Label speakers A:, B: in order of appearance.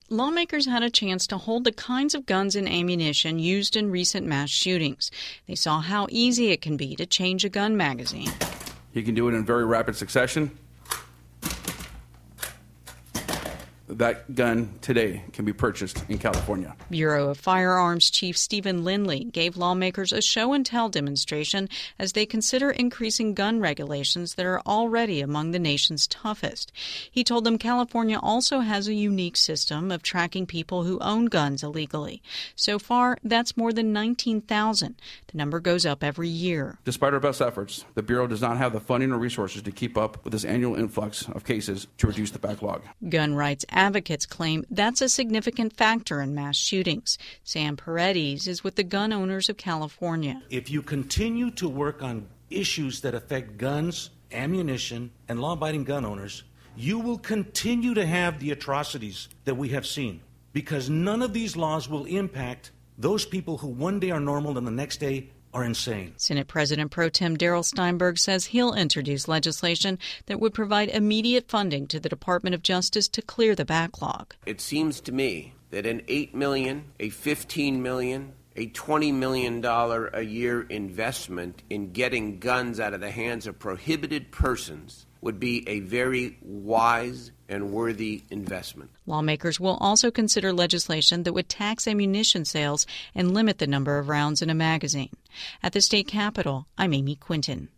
A: Lawmakers had a chance to hold the kinds of guns and ammunition used in recent mass shootings. They saw how easy it can be to change a gun magazine.
B: You can do it in very rapid succession. That gun today can be purchased in California.
A: Bureau of Firearms Chief Stephen Lindley gave lawmakers a show-and-tell demonstration as they consider increasing gun regulations that are already among the nation's toughest. He told them California also has a unique system of tracking people who own guns illegally. So far, that's more than 19,000. The number goes up every year.
B: Despite our best efforts, the Bureau does not have the funding or resources to keep up with this annual influx of cases to reduce the backlog.
A: Gun rights advocates claim that's a significant factor in mass shootings. Sam Paredes is with the Gun Owners of California.
C: If you continue to work on issues that affect guns, ammunition, and law-abiding gun owners, you will continue to have the atrocities that we have seen, because none of these laws will impact those people who one day are normal and the next day are insane.
A: Senate President Pro Tem Darrell Steinberg says he'll introduce legislation that would provide immediate funding to the Department of Justice to clear the backlog.
D: It seems to me that an $8 million, a $15 million, a $20 million a year investment in getting guns out of the hands of prohibited persons would be a very wise and worthy investment.
A: Lawmakers will also consider legislation that would tax ammunition sales and limit the number of rounds in a magazine. At the state capitol, I'm Amy Quinton.